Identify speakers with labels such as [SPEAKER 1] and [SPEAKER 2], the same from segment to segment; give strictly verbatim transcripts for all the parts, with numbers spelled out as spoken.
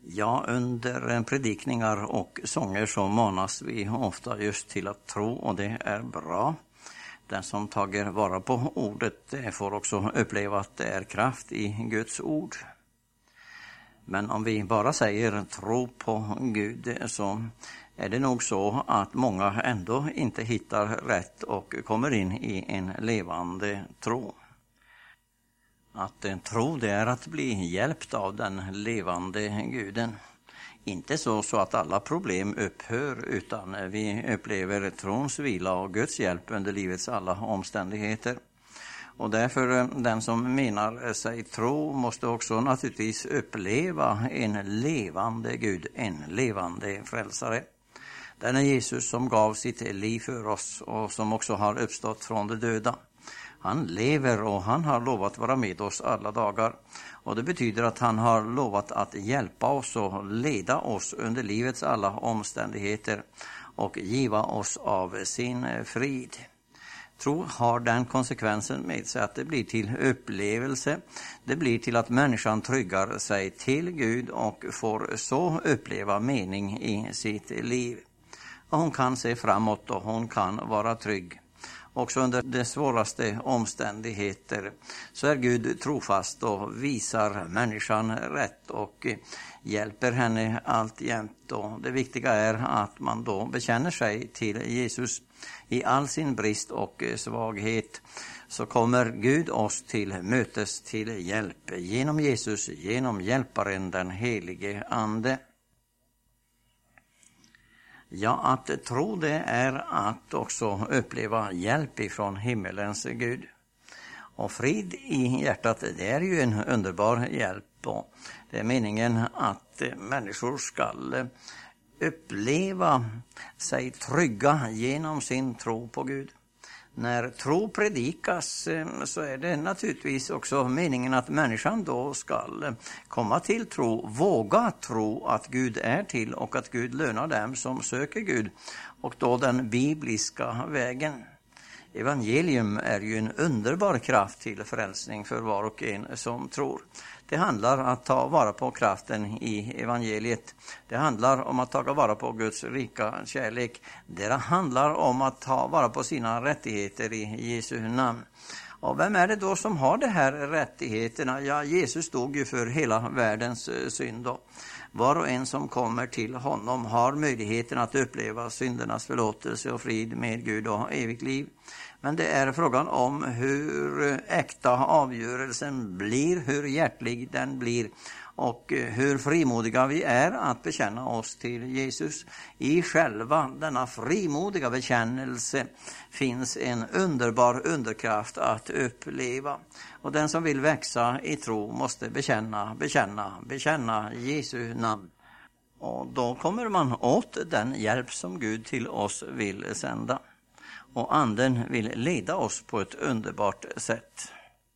[SPEAKER 1] Ja, under predikningar och sånger så manas vi ofta just till att tro, och det är bra. Den som tager vara på ordet får också uppleva att det är kraft i Guds ord. Men om vi bara säger tro på Gud, så är det nog så att många ändå inte hittar rätt och kommer in i en levande tro. Att tro, det är att bli hjälpt av den levande Guden. Inte så, så att alla problem upphör, utan vi upplever trons vila och Guds hjälp under livets alla omständigheter. Och därför den som menar sig tro måste också naturligtvis uppleva en levande Gud, en levande frälsare. Den är Jesus som gav sitt liv för oss och som också har uppstått från de döda. Han lever och han har lovat vara med oss alla dagar. Och det betyder att han har lovat att hjälpa oss och leda oss under livets alla omständigheter och giva oss av sin frid. Tro har den konsekvensen med sig att det blir till upplevelse. Det blir till att människan tryggar sig till Gud och får så uppleva mening i sitt liv. Och hon kan se framåt och hon kan vara trygg. Också under de svåraste omständigheter så är Gud trofast och visar människan rätt och hjälper henne alltjämt. Och det viktiga är att man då bekänner sig till Jesus i all sin brist och svaghet. Så kommer Gud oss till mötes till hjälp genom Jesus, genom hjälparen den helige ande. Ja, att tro det är att också uppleva hjälp ifrån himmelens Gud. Och frid i hjärtat, det är ju en underbar hjälp. Och det är meningen att människor ska uppleva sig trygga genom sin tro på Gud. När tro predikas så är det naturligtvis också meningen att människan då ska komma till tro, våga tro att Gud är till och att Gud lönar dem som söker Gud, och då den bibliska vägen. Evangelium är ju en underbar kraft till frälsning för var och en som tror. Det handlar om att ta vara på kraften i evangeliet. Det handlar om att ta vara på Guds rika kärlek. Det handlar om att ta vara på sina rättigheter i Jesu namn. Och vem är det då som har de här rättigheterna? Ja, Jesus stod ju för hela världens synd. Var och en som kommer till honom har möjligheten att uppleva syndernas förlåtelse och frid med Gud och evigt liv. Men det är frågan om hur äkta avgörelsen blir, hur hjärtlig den blir och hur frimodiga vi är att bekänna oss till Jesus. I själva denna frimodiga bekännelse finns en underbar underkraft att uppleva. Och den som vill växa i tro måste bekänna, bekänna, bekänna Jesu namn. Och då kommer man åt den hjälp som Gud till oss vill sända. Och anden vill leda oss på ett underbart sätt.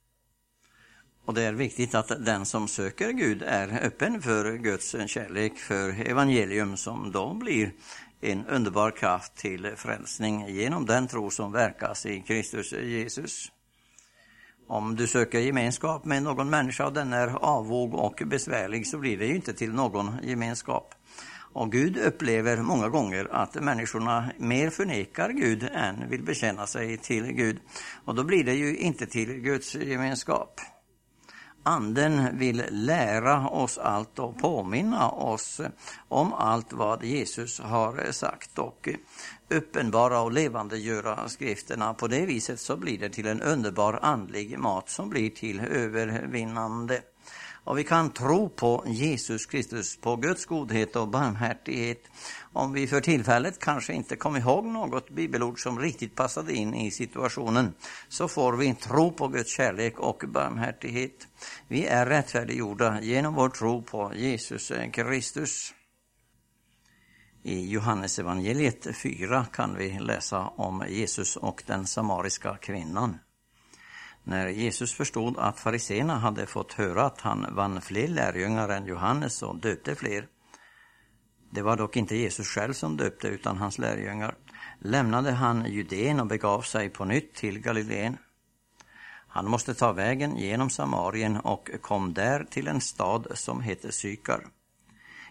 [SPEAKER 1] Och det är viktigt att den som söker Gud är öppen för Guds kärlek, för evangelium, som då blir en underbar kraft till frälsning genom den tro som verkas i Kristus Jesus. Om du söker gemenskap med någon människa och den är avvåg och besvärlig, så blir det ju inte till någon gemenskap. Och Gud upplever många gånger att människorna mer förnekar Gud än vill bekänna sig till Gud. Och då blir det ju inte till Guds gemenskap. Anden vill lära oss allt och påminna oss om allt vad Jesus har sagt och uppenbara och levande göra skrifterna. På det viset så blir det till en underbar andlig mat som blir till övervinnande. Och vi kan tro på Jesus Kristus, på Guds godhet och barmhärtighet. Om vi för tillfället kanske inte kommer ihåg något bibelord som riktigt passade in i situationen, så får vi tro på Guds kärlek och barmhärtighet. Vi är rättfärdiggjorda genom vår tro på Jesus Kristus. I Johannes evangeliet fyra kan vi läsa om Jesus och den samariska kvinnan. När Jesus förstod att fariséerna hade fått höra att han vann fler lärjungar än Johannes och döpte fler. Det var dock inte Jesus själv som döpte utan hans lärjungar. Lämnade han Judeen och begav sig på nytt till Galileen. Han måste ta vägen genom Samarien och kom där till en stad som heter Sykar.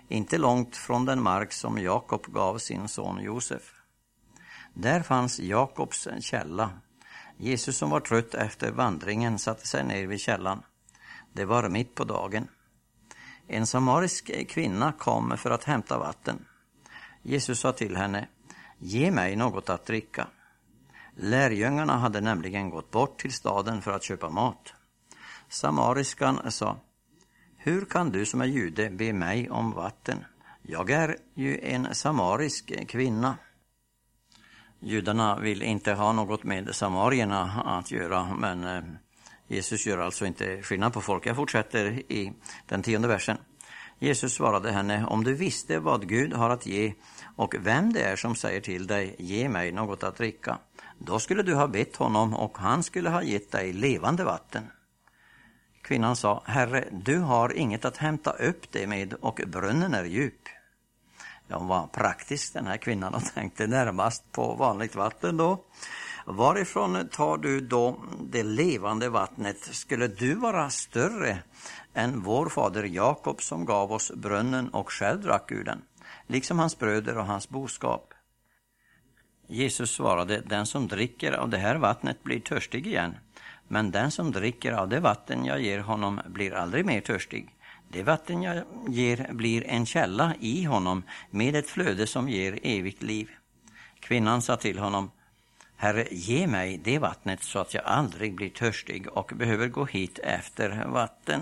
[SPEAKER 1] inte långt från den mark som Jakob gav sin son Josef. Där fanns Jakobs källa. Jesus, som var trött efter vandringen, satte sig ner vid källan. Det var mitt på dagen. En samarisk kvinna kom för att hämta vatten. Jesus sa till henne: ge mig något att dricka. Lärjungarna hade nämligen gått bort till staden för att köpa mat. Samariskan sa: hur kan du som är jude be mig om vatten? Jag är ju en samarisk kvinna. Judarna vill inte ha något med samarierna att göra, men Jesus gör alltså inte skillnad på folk. Jag fortsätter i den tionde versen. Jesus svarade henne: om du visste vad Gud har att ge och vem det är som säger till dig, ge mig något att dricka, då skulle du ha bett honom och han skulle ha gett dig levande vatten. Kvinnan sa: Herre, du har inget att hämta upp det med och brunnen är djup. Ja, hon var praktisk, den här kvinnan, och tänkte närmast på vanligt vatten då. Varifrån tar du då det levande vattnet? Skulle du vara större än vår fader Jakob, som gav oss brunnen och själv drack ur den, liksom hans bröder och hans boskap? Jesus svarade: den som dricker av det här vattnet blir törstig igen, men den som dricker av det vatten jag ger honom blir aldrig mer törstig. Det vatten jag ger blir en källa i honom med ett flöde som ger evigt liv. Kvinnan sa till honom: Herre, ge mig det vattnet så att jag aldrig blir törstig och behöver gå hit efter vatten.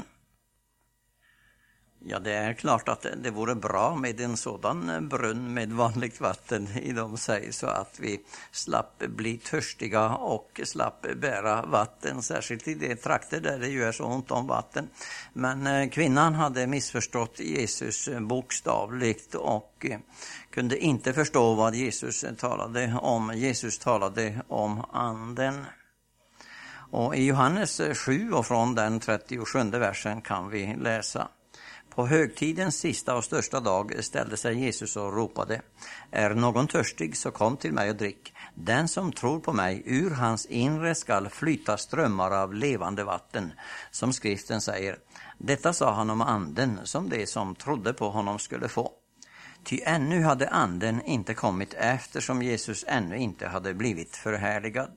[SPEAKER 1] Ja, det är klart att det vore bra med en sådan brunn med vanligt vatten inom sig, så att vi slapp bli törstiga och slapp bära vatten, särskilt i de trakter där det ju är så ont om vatten. Men kvinnan hade missförstått Jesus bokstavligt och kunde inte förstå vad Jesus talade om. Jesus talade om anden. Och i Johannes sju och från den trettiosjunde versen kan vi läsa: på högtidens sista och största dag ställde sig Jesus och ropade: är någon törstig, så kom till mig och drick. Den som tror på mig, ur hans inre skall flyta strömmar av levande vatten, som skriften säger. Detta sa han om anden, som det som trodde på honom skulle få. Ty ännu hade anden inte kommit, eftersom Jesus ännu inte hade blivit förhärligad.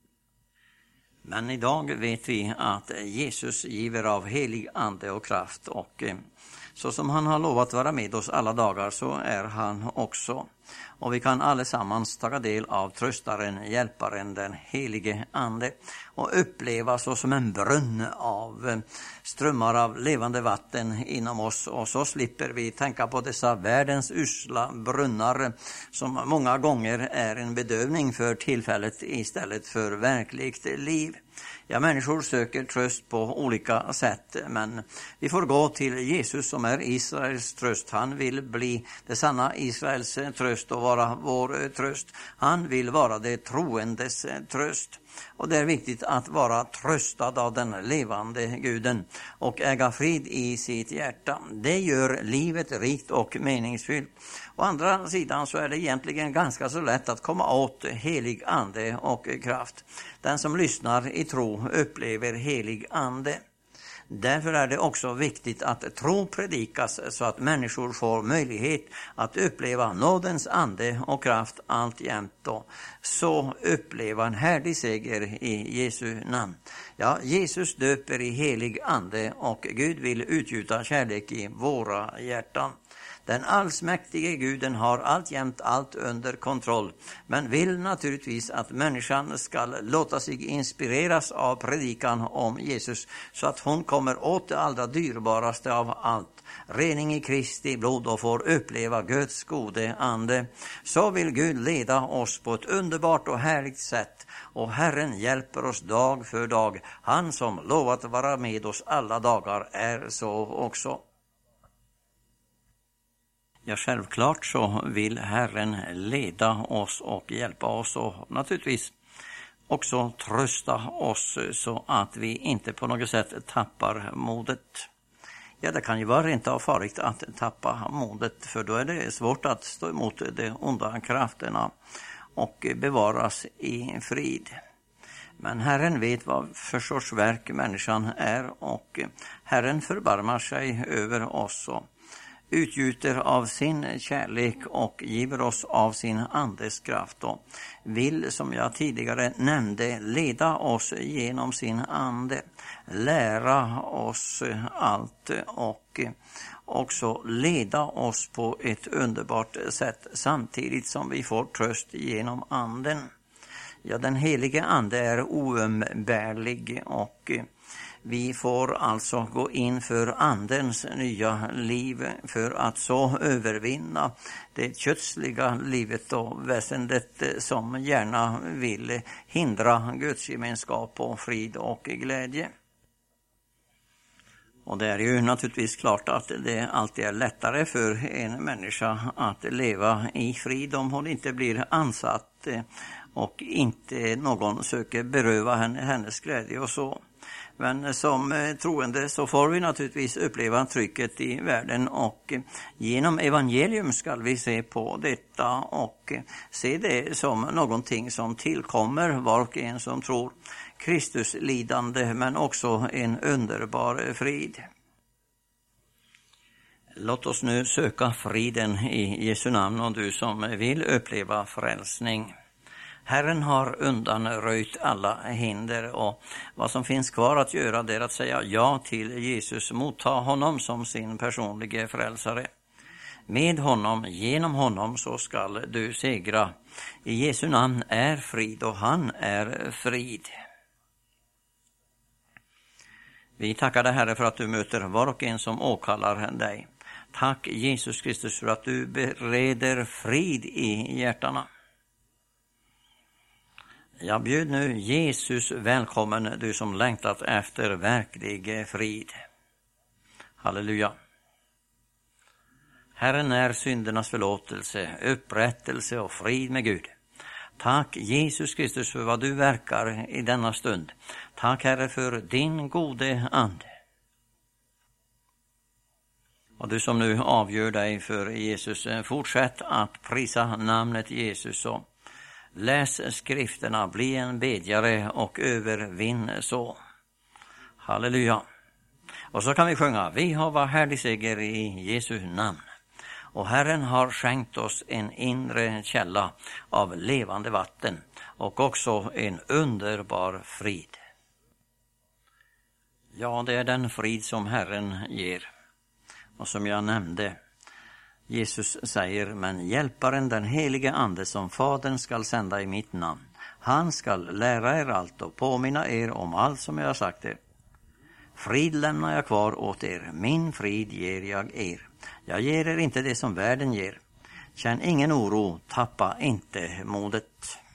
[SPEAKER 1] Men idag vet vi att Jesus giver av helig ande och kraft, och så som han har lovat vara med oss alla dagar, så är han också. Och vi kan allesammans ta del av tröstaren, hjälparen, den helige ande, och uppleva så som en brunn av strömmar av levande vatten inom oss. Och så slipper vi tänka på dessa världens usla brunnar, som många gånger är en bedövning för tillfället istället för verkligt liv. Ja, människor söker tröst på olika sätt, men vi får gå till Jesus som är Israels tröst. Han vill bli det sanna Israels tröst och vara vår tröst. Han vill vara det troendes tröst. Och det är viktigt att vara tröstad av den levande Guden och äga frid i sitt hjärta. Det gör livet rikt och meningsfyllt. Å andra sidan så är det egentligen ganska så lätt att komma åt helig ande och kraft. Den som lyssnar i tro upplever helig ande. Därför är det också viktigt att tro predikas, så att människor får möjlighet att uppleva nådens ande och kraft alltjämt, och så uppleva en härlig seger i Jesu namn. Ja, Jesus döper i helig ande, och Gud vill utgjuta kärlek i våra hjärtan. Den allsmäktige Guden har alltjämt allt under kontroll, men vill naturligtvis att människan ska låta sig inspireras av predikan om Jesus, så att hon kommer åt det allra dyrbaraste av allt, rening i Kristi blod, och får uppleva Guds gode ande. Så vill Gud leda oss på ett underbart och härligt sätt, och Herren hjälper oss dag för dag. Han som lovat vara med oss alla dagar är så också. Ja, självklart så vill Herren leda oss och hjälpa oss, och naturligtvis också trösta oss, så att vi inte på något sätt tappar modet. Ja, det kan ju vara rent av farligt att tappa modet, för då är det svårt att stå emot de onda krafterna och bevaras i frid. Men Herren vet vad för sorts verk människan är, och Herren förbarmar sig över oss och utgjuter av sin kärlek och giver oss av sin andes kraft och vill, som jag tidigare nämnde, leda oss genom sin ande, lära oss allt och också leda oss på ett underbart sätt samtidigt som vi får tröst genom anden. Ja, den helige ande är oumbärlig och vi får alltså gå in för andens nya liv för att så övervinna det kötsliga livet och väsendet som gärna vill hindra Guds gemenskap och frid och glädje. Och det är ju naturligtvis klart att det alltid är lättare för en människa att leva i frid om hon inte blir ansatt och inte någon söker beröva henne hennes glädje och så. Men som troende så får vi naturligtvis uppleva trycket i världen och genom evangelium ska vi se på detta och se det som någonting som tillkommer var och en som tror. Kristus lidande men också en underbar frid. Låt oss nu söka friden i Jesu namn och du som vill uppleva frälsning. Herren har undanröjt alla hinder och vad som finns kvar att göra är att säga ja till Jesus, motta honom som sin personliga frälsare. Med honom, genom honom så skall du segra. I Jesu namn är frid och han är frid. Vi tackar dig, Herre, för att du möter var och en som åkallar dig. Tack Jesus Kristus för att du bereder frid i hjärtarna. Jag bjöd nu Jesus välkommen, du som längtat efter verklig frid. Halleluja. Herren är syndernas förlåtelse, upprättelse och frid med Gud. Tack Jesus Kristus för vad du verkar i denna stund. Tack Herre för din gode ande. Och du som nu avgör dig för Jesus, fortsätt att prisa namnet Jesus och läs skrifterna, bli en bedjare och övervinn så. Halleluja. Och så kan vi sjunga, vi har var härlig seger i Jesu namn. Och Herren har skänkt oss en inre källa av levande vatten och också en underbar frid. Ja, det är den frid som Herren ger. Och som jag nämnde, Jesus säger, men hjälparen den helige ande som Fadern skall sända i mitt namn, han skall lära er allt och påminna er om allt som jag har sagt er. Frid lämnar jag kvar åt er, min frid ger jag er. Jag ger er inte det som världen ger. Känn ingen oro, tappa inte modet.